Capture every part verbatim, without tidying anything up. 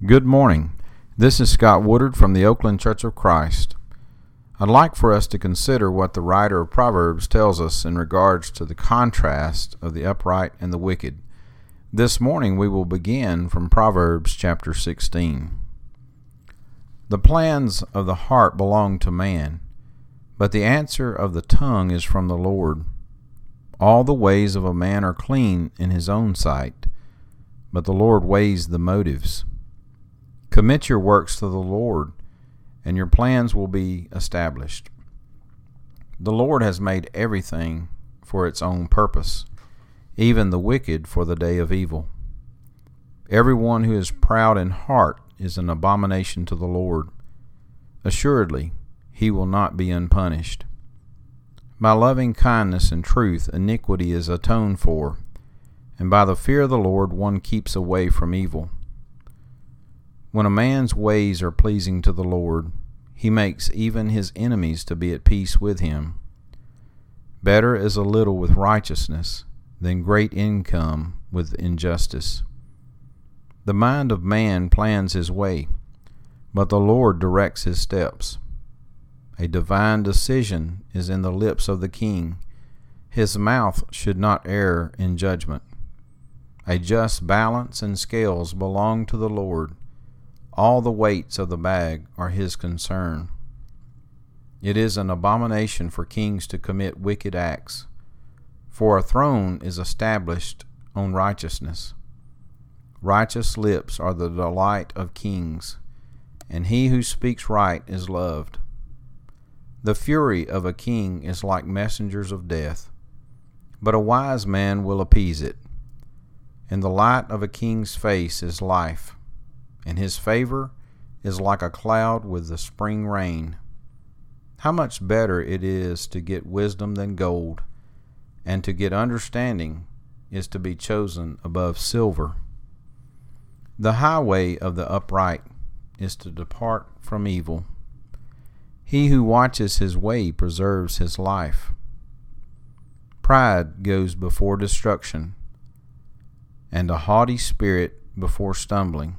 Good morning. This is Scott Woodard from the Oakland Church of Christ. I'd like for us to consider what the writer of Proverbs tells us in regards to the contrast of the upright and the wicked. This morning we will begin from Proverbs chapter sixteen. The plans of the heart belong to man, but the answer of the tongue is from the Lord. All the ways of a man are clean in his own sight, but the Lord weighs the motives. Commit your works to the Lord, and your plans will be established. The Lord has made everything for its own purpose, even the wicked for the day of evil. Everyone who is proud in heart is an abomination to the Lord. Assuredly, he will not be unpunished. By loving kindness and truth, iniquity is atoned for, and by the fear of the Lord one keeps away from evil. When a man's ways are pleasing to the Lord, he makes even his enemies to be at peace with him. Better is a little with righteousness than great income with injustice. The mind of man plans his way, but the Lord directs his steps. A divine decision is in the lips of the king. His mouth should not err in judgment. A just balance and scales belong to the Lord. All the weights of the bag are his concern. It is an abomination for kings to commit wicked acts, for a throne is established on righteousness. Righteous lips are the delight of kings, and he who speaks right is loved. The fury of a king is like messengers of death, but a wise man will appease it. In the light of a king's face is life, and his favor is like a cloud with the spring rain. How much better it is to get wisdom than gold, and to get understanding is to be chosen above silver. The highway of the upright is to depart from evil. He who watches his way preserves his life. Pride goes before destruction, and a haughty spirit before stumbling.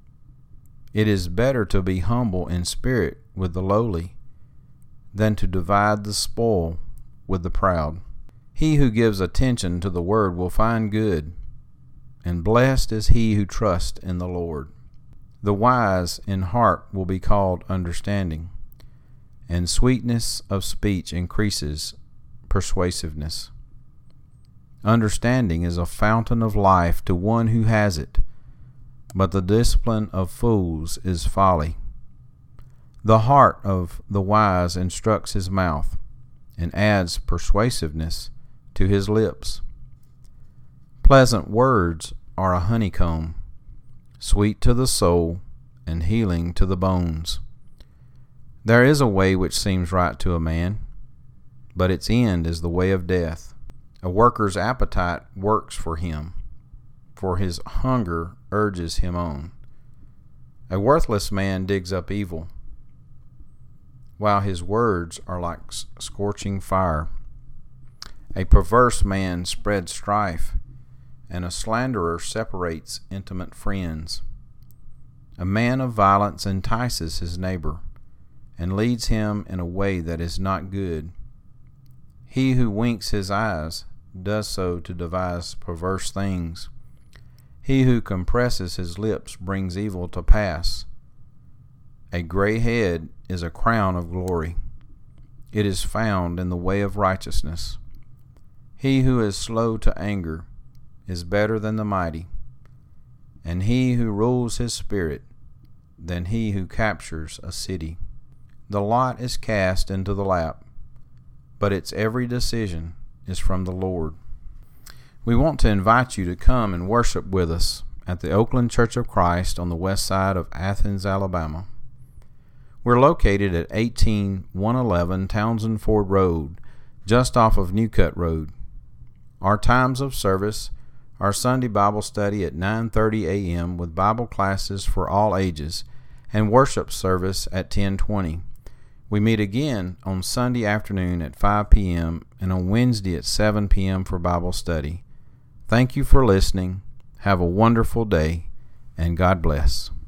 It is better to be humble in spirit with the lowly than to divide the spoil with the proud. He who gives attention to the word will find good, and blessed is he who trusts in the Lord. The wise in heart will be called understanding, and sweetness of speech increases persuasiveness. Understanding is a fountain of life to one who has it, but the discipline of fools is folly. The heart of the wise instructs his mouth, and adds persuasiveness to his lips. Pleasant words are a honeycomb, sweet to the soul, and healing to the bones. There is a way which seems right to a man, but its end is the way of death. A worker's appetite works for him, for his hunger urges him on. A worthless man digs up evil, while his words are like scorching fire. A perverse man spreads strife, and a slanderer separates intimate friends. A man of violence entices his neighbor, and leads him in a way that is not good. He who winks his eyes does so to devise perverse things. He who compresses his lips brings evil to pass. A gray head is a crown of glory. It is found in the way of righteousness. He who is slow to anger is better than the mighty, and he who rules his spirit than he who captures a city. The lot is cast into the lap, but its every decision is from the Lord. We want to invite you to come and worship with us at the Oakland Church of Christ on the west side of Athens, Alabama. We're located at eighteen one eleven Townsend Ford Road, just off of New Cut Road. Our times of service are Sunday Bible study at nine thirty a.m. with Bible classes for all ages, and worship service at ten twenty. We meet again on Sunday afternoon at five p.m. and on Wednesday at seven p.m. for Bible study. Thank you for listening. Have a wonderful day, and God bless.